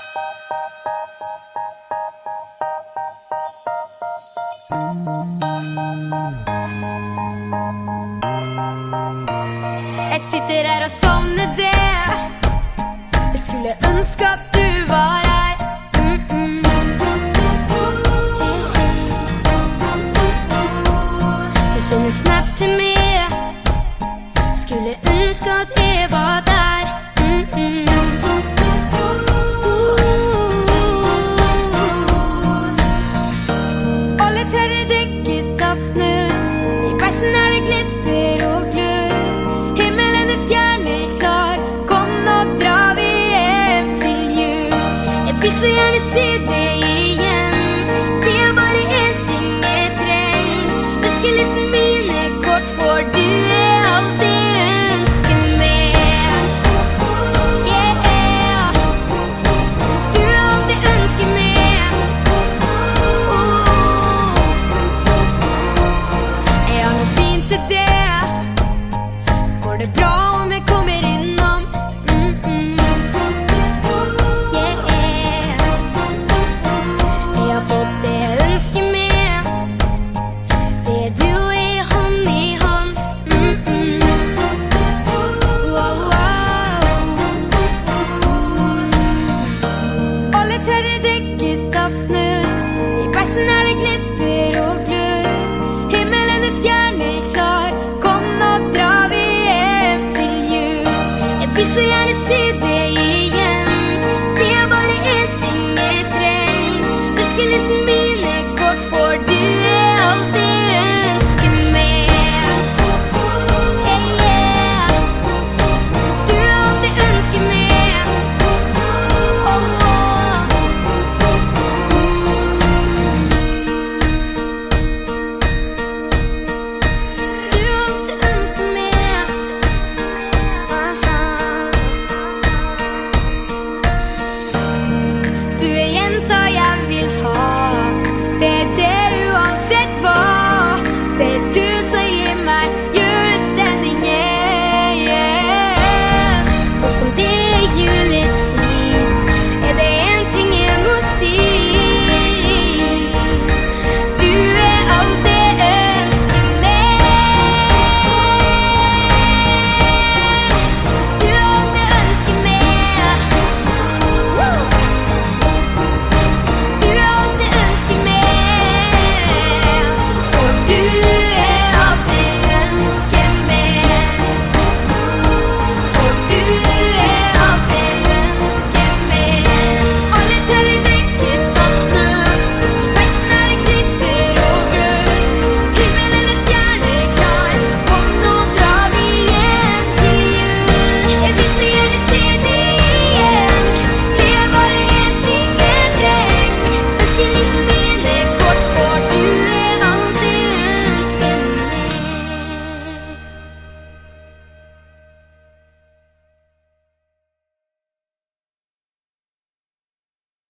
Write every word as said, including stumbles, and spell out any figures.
Jeg sitter her og savner det. Jeg skulle ønske at du var her. Mm-mm. Du sender snap til meg. Skulle ønske at jeg var der. Mm-mm. Alle trær er dekket av snø. I vesten er det glister og glør. Himmelen er stjerneklar. Kom, nå drar vi hjem til jul. Jeg vil så gjerne se deg